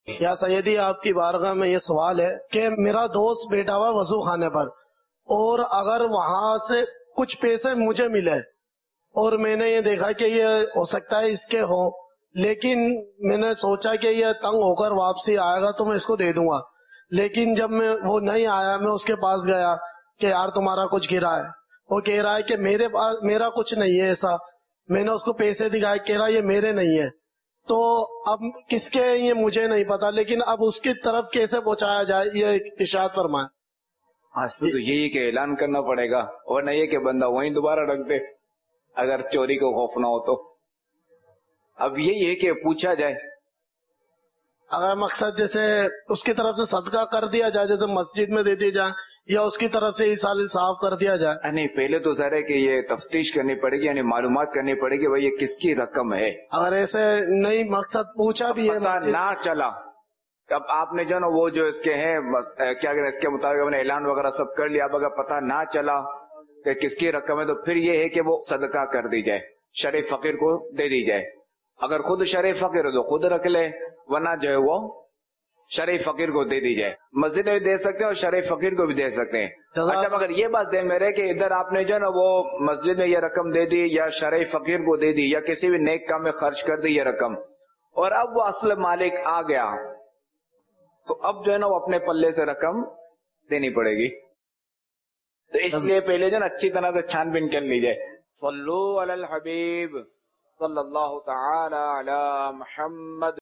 یا سیدی آپ کی بارگاہ میں یہ سوال ہے کہ میرا دوست بیٹھا ہوا وضو خانے پر، اور اگر وہاں سے کچھ پیسے مجھے ملے اور میں نے یہ دیکھا کہ یہ ہو سکتا ہے اس کے ہو، لیکن میں نے سوچا کہ یہ تنگ ہو کر واپسی آئے گا تو میں اس کو دے دوں گا، لیکن جب میں وہ نہیں آیا میں اس کے پاس گیا کہ یار تمہارا کچھ گرا ہے، وہ کہہ رہا ہے کہ میرے پاس میرا کچھ نہیں ہے ایسا، میں نے اس کو پیسے دکھائے، کہہ رہا یہ میرے نہیں ہے، تو اب کس کے یہ مجھے نہیں پتا، لیکن اب اس کی طرف کیسے پہنچایا جائے یہ ارشاد فرمائے۔ آج تو یہی کہ اعلان کرنا پڑے گا، ورنہ یہ کہ بندہ وہیں دوبارہ رکھ دے اگر چوری کو خوف نہ ہو تو۔ اب یہی ہے کہ پوچھا جائے، اگر مقصد جیسے اس کی طرف سے صدقہ کر دیا جائے، جیسے مسجد میں دے دی جائے، یا اس کی طرف سے ایسال صاف کر دیا جائے۔ نہیں، پہلے تو ظاہر ہے کہ یہ تفتیش کرنی پڑے گی، یعنی معلومات کرنی پڑے گی بھائی یہ کس کی رقم ہے۔ اگر ایسے نہیں مقصد پوچھا بھی ہے پتہ مسجد، نہ چلا، اب آپ نے جو نا وہ جو اس کے ہیں کیا کہتے ہیں، اس کے مطابق ہم نے اعلان وغیرہ سب کر لیا، اب اگر پتہ نہ چلا کہ کس کی رقم ہے تو پھر یہ ہے کہ وہ صدقہ کر دی جائے، شرع فقیر کو دے دی جائے۔ اگر خود شرع فقیر ہو تو خود رکھ لے، ورنہ جو ہے وہ شرع فقیر کو دے دی جائے۔ مسجد میں بھی دے سکتے ہیں اور شرع فقیر کو بھی دے سکتے ہیں۔ اچھا، مگر یہ بات ذہن میں رہے کہ ادھر آپ نے جو ہے نا وہ مسجد میں یہ رقم دے دی یا شرع فقیر کو دے دی یا کسی بھی نیک کام میں خرچ کر دی یہ رقم، اور اب وہ اصل مالک آ گیا تو اب جو ہے نا وہ اپنے پلے سے رقم دینی پڑے گی۔ تو اس لیے پہلے جو ہے نا اچھی طرح سے چھان بین کر لی جائے۔ صلو علی الحبیب صلی اللہ تعالی علی محمد۔